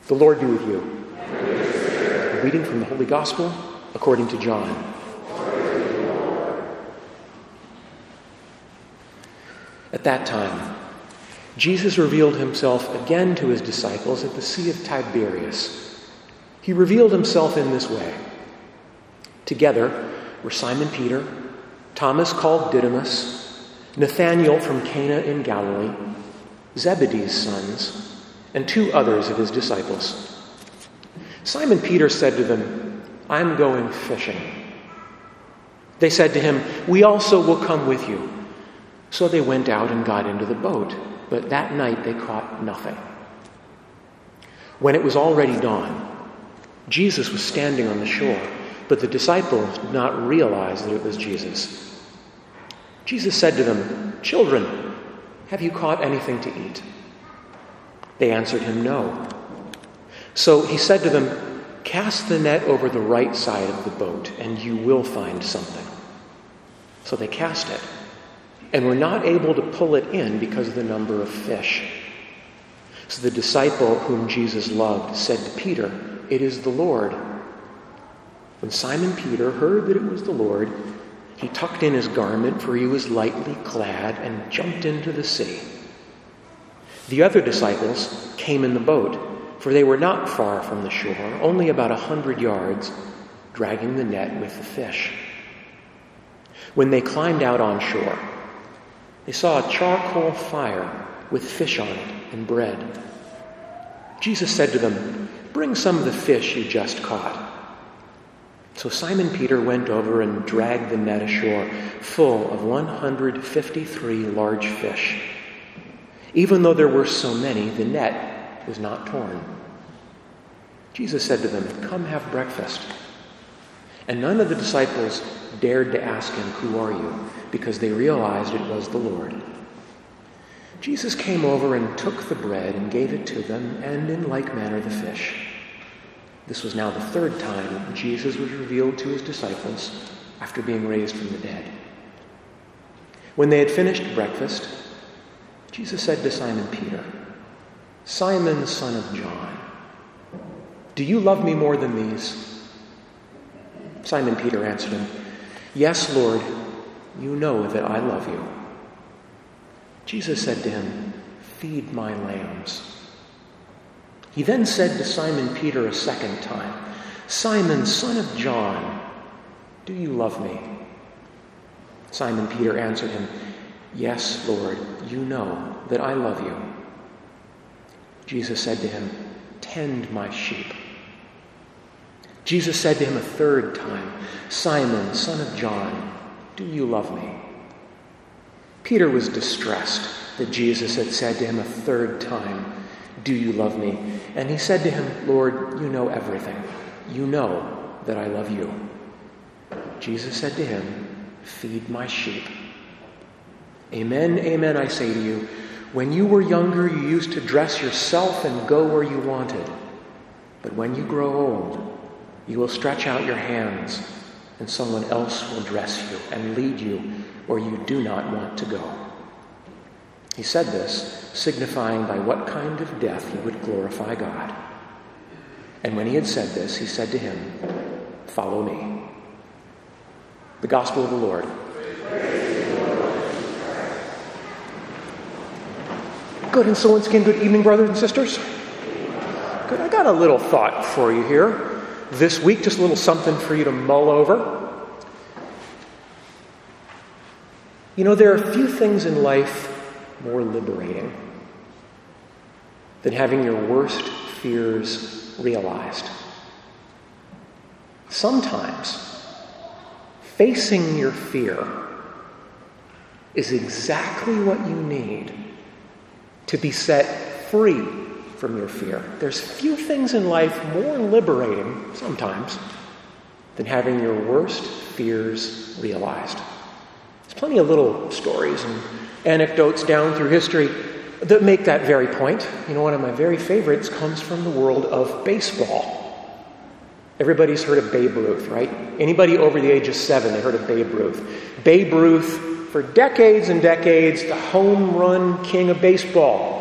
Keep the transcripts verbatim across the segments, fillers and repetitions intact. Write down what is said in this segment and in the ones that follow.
The Lord be with you. A reading from the Holy Gospel according to John. At that time, Jesus revealed himself again to his disciples at the Sea of Tiberias. He revealed himself in this way. Together were Simon Peter, Thomas called Didymus, Nathanael from Cana in Galilee, Zebedee's sons, and two others of his disciples. Simon Peter said to them, "I'm going fishing." They said to him, "We also will come with you." So they went out and got into the boat, but that night they caught nothing. When it was already dawn, Jesus was standing on the shore, but the disciples did not realize that it was Jesus. Jesus said to them, "Children, have you caught anything to eat?" They answered him, "No." So he said to them, "Cast the net over the right side of the boat, and you will find something." So they cast it, and were not able to pull it in because of the number of fish. So the disciple whom Jesus loved said to Peter, "It is the Lord." When Simon Peter heard that it was the Lord, he tucked in his garment, for he was lightly clad, and jumped into the sea. The other disciples came in the boat, for they were not far from the shore, only about a hundred yards, dragging the net with the fish. When they climbed out on shore, they saw a charcoal fire with fish on it and bread. Jesus said to them, "Bring some of the fish you just caught." So Simon Peter went over and dragged the net ashore, full of one hundred fifty-three large fish. Even though there were so many, the net was not torn. Jesus said to them, "Come have breakfast." And none of the disciples dared to ask him, "Who are you?" because they realized it was the Lord. Jesus came over and took the bread and gave it to them, and in like manner the fish. This was now the third time that Jesus was revealed to his disciples after being raised from the dead. When they had finished breakfast, Jesus said to Simon Peter, "Simon, son of John, do you love me more than these?" Simon Peter answered him, "Yes, Lord, you know that I love you." Jesus said to him, "Feed my lambs." He then said to Simon Peter a second time, "Simon, son of John, do you love me?" Simon Peter answered him, "Yes, Lord, you know that I love you." Jesus said to him, "Tend my sheep." Jesus said to him a third time, "Simon, son of John, do you love me?" Peter was distressed that Jesus had said to him a third time, "Do you love me?" And he said to him, "Lord, you know everything. You know that I love you." Jesus said to him, "Feed my sheep. Amen, amen, I say to you, when you were younger, you used to dress yourself and go where you wanted. But when you grow old, you will stretch out your hands, and someone else will dress you and lead you where you do not want to go." He said this, signifying by what kind of death he would glorify God. And when he had said this, he said to him, "Follow me." The Gospel of the Lord. Good, and so once again, good evening, brothers and sisters. Good, I got a little thought for you here this week, just a little something for you to mull over. You know, there are few things in life more liberating than having your worst fears realized. Sometimes facing your fear is exactly what you need to be set free from your fear. There's few things in life more liberating, sometimes, than having your worst fears realized. There's plenty of little stories and anecdotes down through history that make that very point. You know, one of my very favorites comes from the world of baseball. Everybody's heard of Babe Ruth, right? Anybody over the age of seven, they heard of Babe Ruth. Babe Ruth, for decades and decades, the home run king of baseball.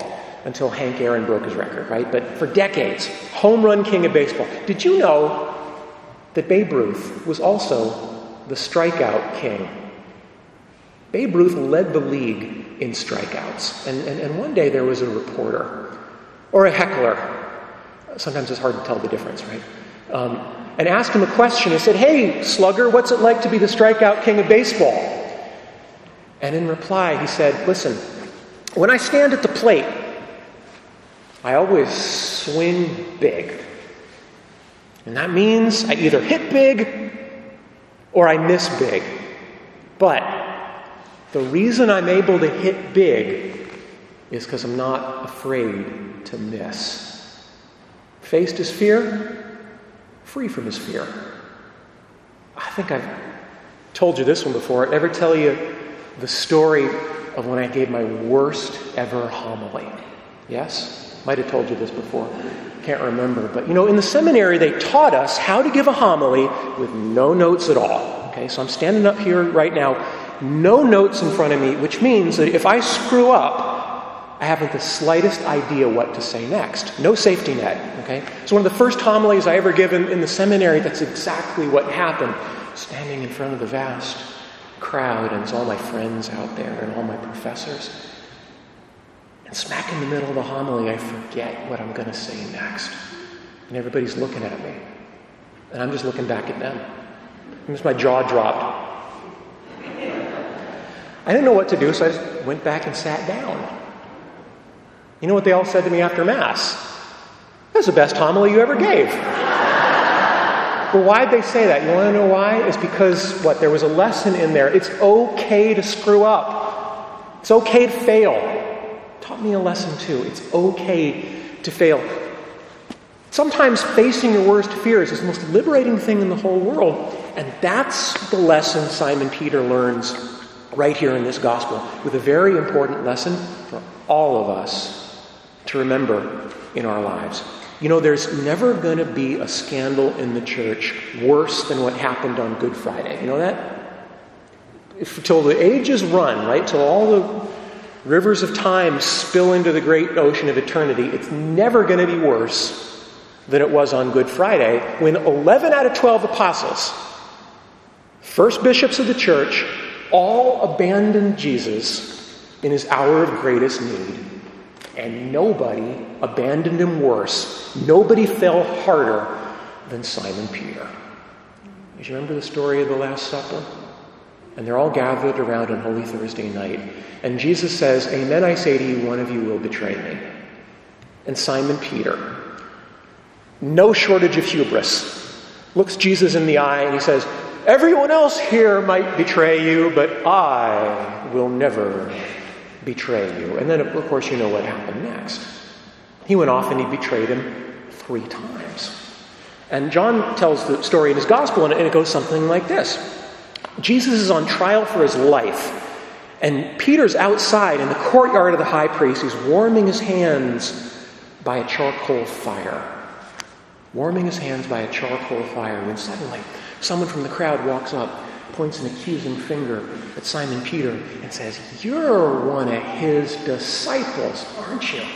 until Hank Aaron broke his record, right? But for decades, home run king of baseball. Did you know that Babe Ruth was also the strikeout king? Babe Ruth led the league in strikeouts. And, and, and one day there was a reporter, or a heckler, sometimes it's hard to tell the difference, right? Um, and asked him a question and said, "Hey, slugger, what's it like to be the strikeout king of baseball?" And in reply, he said, "Listen, when I stand at the plate, I always swing big. And that means I either hit big or I miss big. But the reason I'm able to hit big is because I'm not afraid to miss." Faced his fear, free from his fear. I think I've told you this one before. Ever tell you the story of when I gave my worst ever homily? Yes? Might have told you this before. Can't remember. But, you know, in the seminary, they taught us how to give a homily with no notes at all. Okay, so I'm standing up here right now, no notes in front of me, which means that if I screw up, I haven't the slightest idea what to say next. No safety net, okay? So one of the first homilies I ever given in the seminary, that's exactly what happened. Standing in front of the vast crowd, and it's all my friends out there and all my professors. And smack in the middle of the homily, I forget what I'm going to say next. And everybody's looking at me. And I'm just looking back at them. And just my jaw dropped. I didn't know what to do, so I just went back and sat down. You know what they all said to me after Mass? "That's the best homily you ever gave." But why'd they say that? You want to know why? It's because, what, there was a lesson in there. It's okay to screw up. It's okay to fail. It taught me a lesson too. It's okay to fail. Sometimes facing your worst fears is the most liberating thing in the whole world. And that's the lesson Simon Peter learns right here in this gospel, with a very important lesson for all of us to remember in our lives. You know, there's never going to be a scandal in the church worse than what happened on Good Friday. You know that? If, till the ages run, right? Till all the rivers of time spill into the great ocean of eternity, it's never going to be worse than it was on Good Friday, when eleven out of twelve apostles, first bishops of the church, all abandoned Jesus in his hour of greatest need. And nobody abandoned him worse. Nobody fell harder than Simon Peter. Do you remember the story of the Last Supper? And they're all gathered around on Holy Thursday night. And Jesus says, "Amen, I say to you, one of you will betray me." And Simon Peter, no shortage of hubris, looks Jesus in the eye and he says, "Everyone else here might betray you, but I will never betray you." And then, of course, you know what happened next. He went off and he betrayed him three times. And John tells the story in his gospel, and it goes something like this. Jesus is on trial for his life, and Peter's outside in the courtyard of the high priest. He's warming his hands by a charcoal fire. Warming his hands by a charcoal fire, when suddenly someone from the crowd walks up, points an accusing finger at Simon Peter and says, "You're one of his disciples, aren't you?"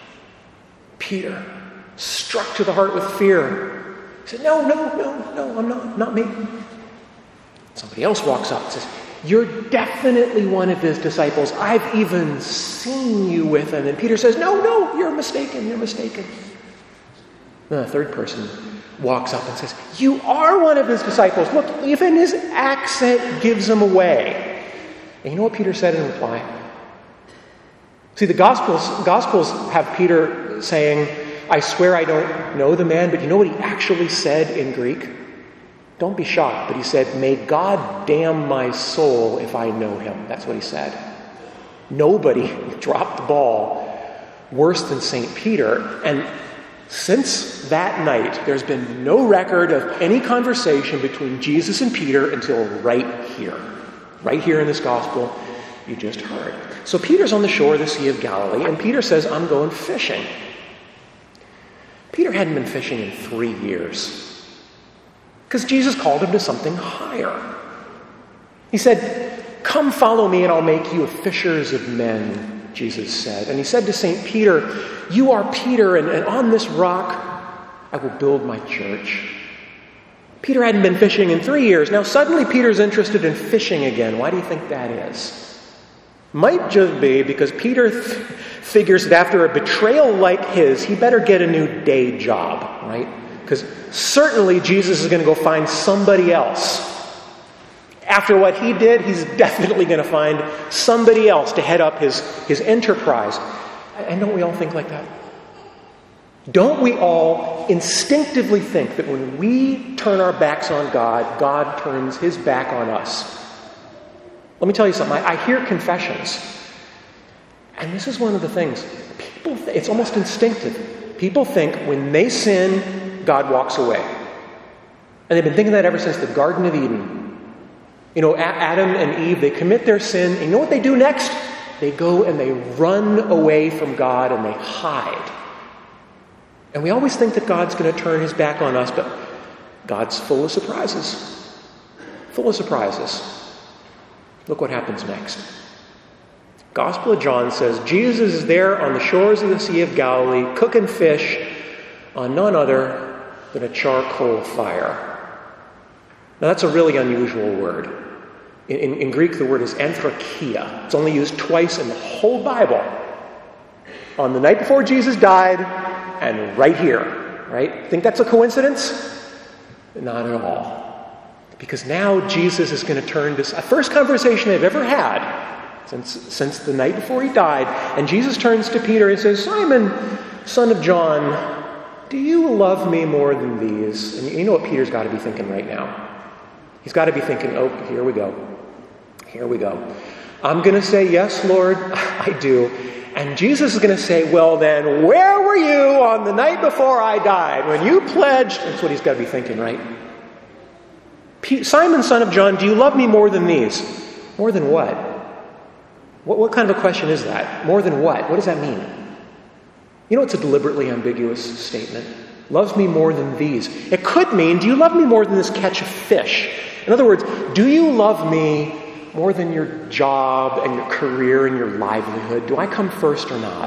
Peter, struck to the heart with fear, said, "No, no, no, no, I'm not, not me." Somebody else walks up and says, "You're definitely one of his disciples. I've even seen you with him." And Peter says, "No, no, you're mistaken, you're mistaken." Then a third person walks up and says, "You are one of his disciples. Look, even his accent gives him away." And you know what Peter said in reply? See, the Gospels, Gospels have Peter saying, "I swear I don't know the man," but you know what he actually said in Greek? Don't be shocked, but he said, "May God damn my soul if I know him." That's what he said. Nobody dropped the ball worse than Saint Peter. And since that night, there's been no record of any conversation between Jesus and Peter until right here. Right here in this gospel you just heard. So Peter's on the shore of the Sea of Galilee, and Peter says, "I'm going fishing." Peter hadn't been fishing in three years because Jesus called him to something higher. He said, "Come follow me and I'll make you fishers of men." Jesus said. And he said to Saint Peter, "You are Peter, and, and on this rock I will build my church." Peter hadn't been fishing in three years. Now suddenly Peter's interested in fishing again. Why do you think that is? Might just be because Peter th- figures that after a betrayal like his, he better get a new day job, right? Because certainly Jesus is going to go find somebody else. After what he did, he's definitely going to find somebody else to head up his, his enterprise. And don't we all think like that? Don't we all instinctively think that when we turn our backs on God, God turns his back on us? Let me tell you something. I, I hear confessions. And this is one of the things. People, th- it's almost instinctive. People think when they sin, God walks away. And they've been thinking that ever since the Garden of Eden. You know, Adam and Eve, they commit their sin, and you know what they do next? They go and they run away from God and they hide. And we always think that God's going to turn his back on us, but God's full of surprises. Full of surprises. Look what happens next. Gospel of John says, Jesus is there on the shores of the Sea of Galilee, cooking fish on none other than a charcoal fire. Now that's a really unusual word. In, in, in Greek, the word is anthrakia. It's only used twice in the whole Bible. On the night before Jesus died, and right here, right? Think that's a coincidence? Not at all. Because now Jesus is going to turn to a first conversation they've ever had since, since the night before he died. And Jesus turns to Peter and says, "Simon, son of John, do you love me more than these?" And you know what Peter's got to be thinking right now. He's got to be thinking, oh, here we go. Here we go. I'm going to say, "Yes, Lord, I do." And Jesus is going to say, "Well then, where were you on the night before I died? When you pledged..." That's what he's got to be thinking, right? P- Simon, son of John, do you love me more than these? More than what? what? What kind of a question is that? More than what? What does that mean? You know, it's a deliberately ambiguous statement. Loves me more than these. It could mean, do you love me more than this catch of fish? In other words, do you love me more than your job and your career and your livelihood? Do I come first or not?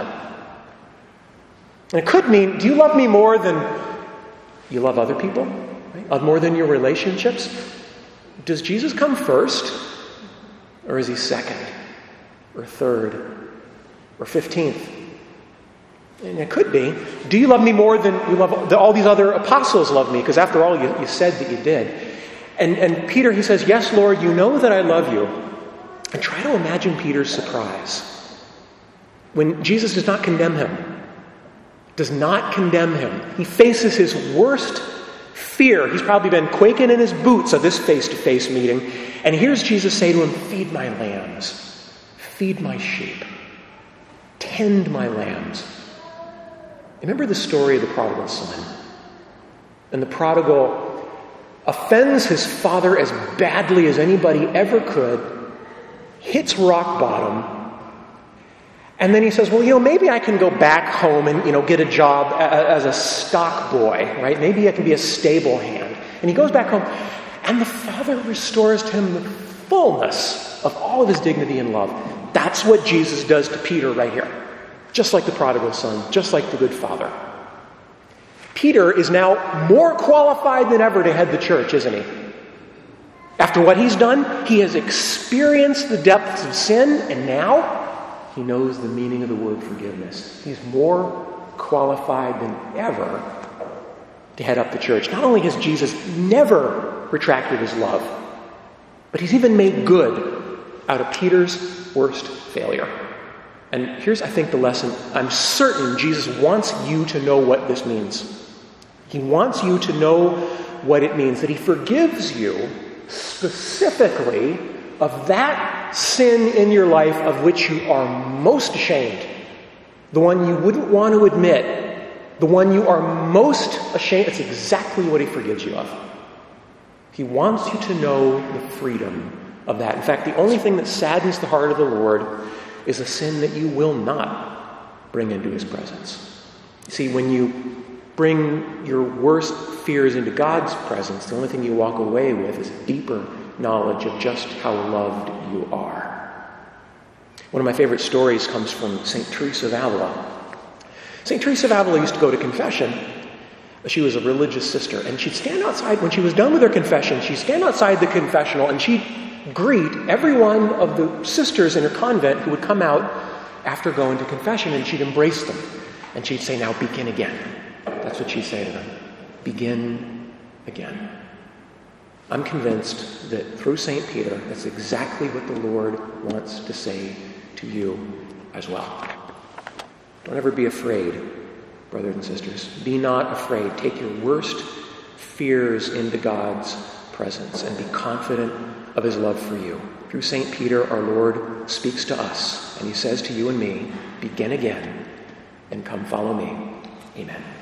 And it could mean, do you love me more than you love other people? Right? More than your relationships? Does Jesus come first? Or is he second? Or third? Or fifteenth? And it could be, do you love me more than you love all these other apostles love me? Because after all, you, you said that you did. And, and Peter, he says, "Yes, Lord, you know that I love you." And try to imagine Peter's surprise when Jesus does not condemn him. Does not condemn him. He faces his worst fear. He's probably been quaking in his boots at this face-to-face meeting. And here's Jesus say to him, "Feed my lambs. Feed my sheep. Tend my lambs." Remember the story of the prodigal son? And the prodigal offends his father as badly as anybody ever could, hits rock bottom, and then he says, "Well, you know, maybe I can go back home and, you know, get a job a- as a stock boy, right? Maybe I can be a stable hand." And he goes back home, and the father restores to him the fullness of all of his dignity and love. That's what Jesus does to Peter right here. Just like the prodigal son, just like the good father. Peter is now more qualified than ever to head the church, isn't he? After what he's done, he has experienced the depths of sin, and now he knows the meaning of the word forgiveness. He's more qualified than ever to head up the church. Not only has Jesus never retracted his love, but he's even made good out of Peter's worst failure. And here's, I think, the lesson. I'm certain Jesus wants you to know what this means. He wants you to know what it means, that he forgives you specifically of that sin in your life of which you are most ashamed, the one you wouldn't want to admit, the one you are most ashamed. It's exactly what he forgives you of. He wants you to know the freedom of that. In fact, the only thing that saddens the heart of the Lord is a sin that you will not bring into his presence. See, when you bring your worst fears into God's presence, the only thing you walk away with is a deeper knowledge of just how loved you are. One of my favorite stories comes from Saint Teresa of Avila. Saint Teresa of Avila used to go to confession. She was a religious sister, and she'd stand outside, when she was done with her confession, she'd stand outside the confessional and she'd greet every one of the sisters in her convent who would come out after going to confession, and she'd embrace them. And she'd say, now begin again. That's what she'd say to them. Begin again. I'm convinced that through Saint Peter, that's exactly what the Lord wants to say to you as well. Don't ever be afraid, brothers and sisters. Be not afraid. Take your worst fears into God's presence and be confident of his love for you. Through Saint Peter, our Lord speaks to us, and he says to you and me, begin again and come follow me. Amen.